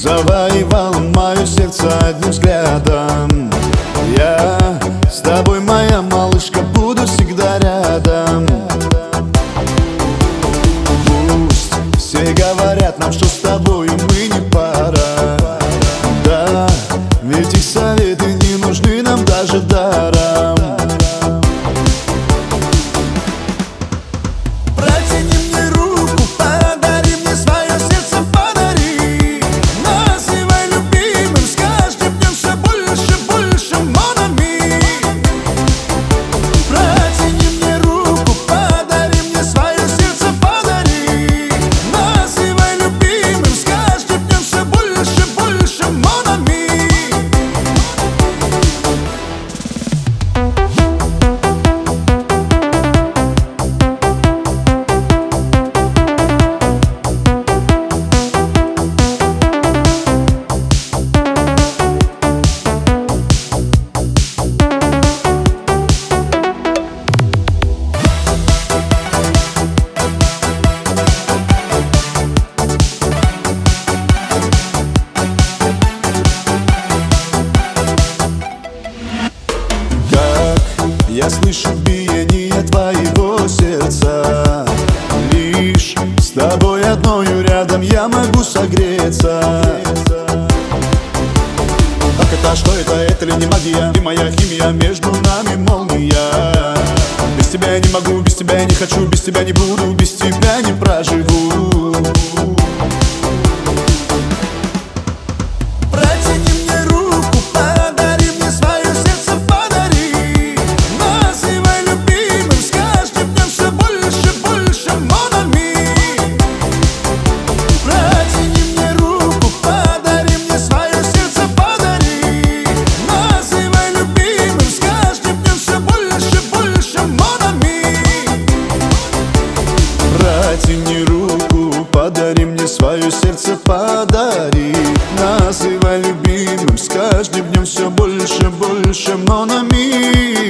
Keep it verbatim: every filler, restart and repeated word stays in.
завоевал мое сердце одним взглядом. Я с тобой, моя малышка, буду всегда рядом. Пусть все говорят нам, что с тобой мы не пара. Да, ведь их советы не нужны нам даже даром. Я слышу биение твоего сердца. Лишь с тобой одною рядом я могу согреться. Как это, что это, это ли не магия? Ты моя химия, между нами молния. Без тебя я не могу, без тебя я не хочу, без тебя не буду, без тебя не проживу. Протяни руку, подари мне свое сердце, подари. Называй любимым, с каждым днем все больше, больше, mon ami.